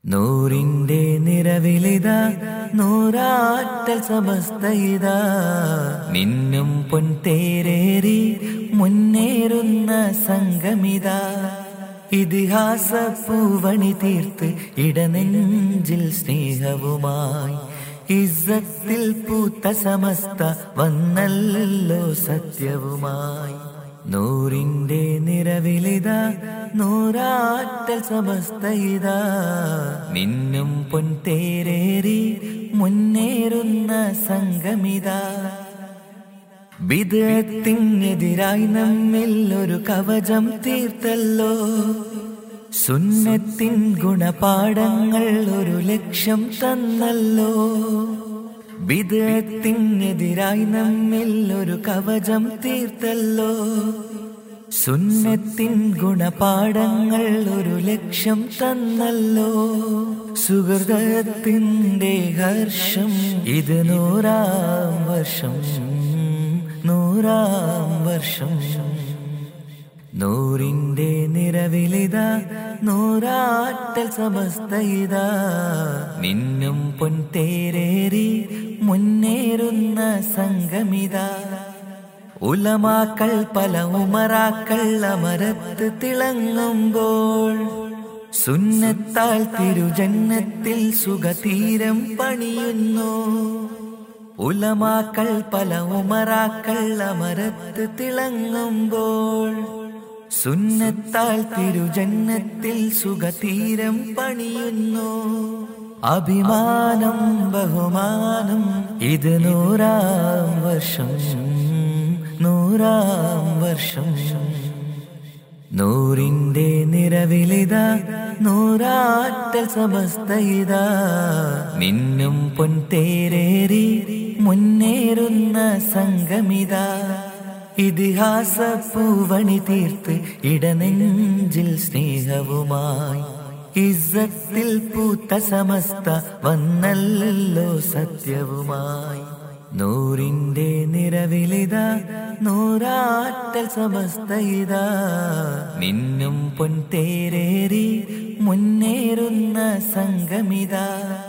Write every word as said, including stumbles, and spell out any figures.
നൂറിന്റെ നിറവിലിതാ നൂറാറ്റൽ സമസ്തയിതാ മിന്നും പൊൻതേരേറി മുന്നേറുന്ന സംഗമിതാ ഇതിഹാസ പൂവണി തീർത്ത് ഇടനെഞ്ചിൽ സ്നേഹവുമായി ഇസ്സത്തിൽ പൂത്ത സമസ്ത വന്നല്ലോ സത്യവുമായി നൂറിന്റെ നിറവിലിതാ നൂറാറ്റൽ സമസ്തയിതാ മിന്നും പൊൻതേരേറി മുന്നേറുന്ന സംഗമിതാ ബിദ്അത്തിനെതിരായി നമ്മിൽ ഒരു കവചം തീർത്തല്ലോ സുന്നത്തിൻ ഗുണപാഠങ്ങൾ ഒരു ലക്ഷ്യം തന്നല്ലോ ബിദ്അത്തിനെതിരായി നമ്മിൽ ഒരു കവചം തീർത്തല്ലോ സുന്നത്തിൻ ഗുണപാഠങ്ങൾ ഒരു ലക്ഷ്യം തന്നല്ലോ സുഹൃതത്തിന്റെ ഹർഷം ഇത് നൂറാം വർഷം നൂറാം വർഷം നൂറിന്റെ നിറവിലിതാ നൂറാറ്റൽ സമസ്തയിതാ മിന്നും പൊൻതേരേറി മുന്നേറുന്ന സംഗമിതാ ഉലമാക്കൾ പല ഉമറാക്കൾ അമരത്ത് തിളങ്ങുമ്പോൾ സുന്നത്താൽ തിരുജന്നത്തിൽ സുഖതീരം പണിയുന്നു ഉലമാക്കൾ പല ഉമറാക്കൾ അമരത്ത് തിളങ്ങുമ്പോൾ സുന്നത്താൽ തിരുജന്നത്തിൽ സുഖതീരം പണിയുന്നു അഭിമാനം ബഹുമാനം ഇത് നൂറാം വർഷം നൂറാം വർഷം നൂറിന്റെ നിറവിലിതാ നൂറാറ്റൽ സമസ്തയിതാ മിന്നും പൊൻതേരേറി മുന്നേറുന്ന സംഗമിതാ ഇതിഹാസ പൂവണി തീർത്ത് ഇടനെഞ്ചിൽ സ്നേഹവുമായി ഇസ്സത്തിൽ പൂത്ത സമസ്ത വന്നല്ലോ സത്യവുമായി നൂറിന്റെ നിറവിലിതാ നൂറാറ്റൽ സമസ്തയിതാ മിന്നും പൊൻതേരേറി മുന്നേറുന്ന സംഗമിതാ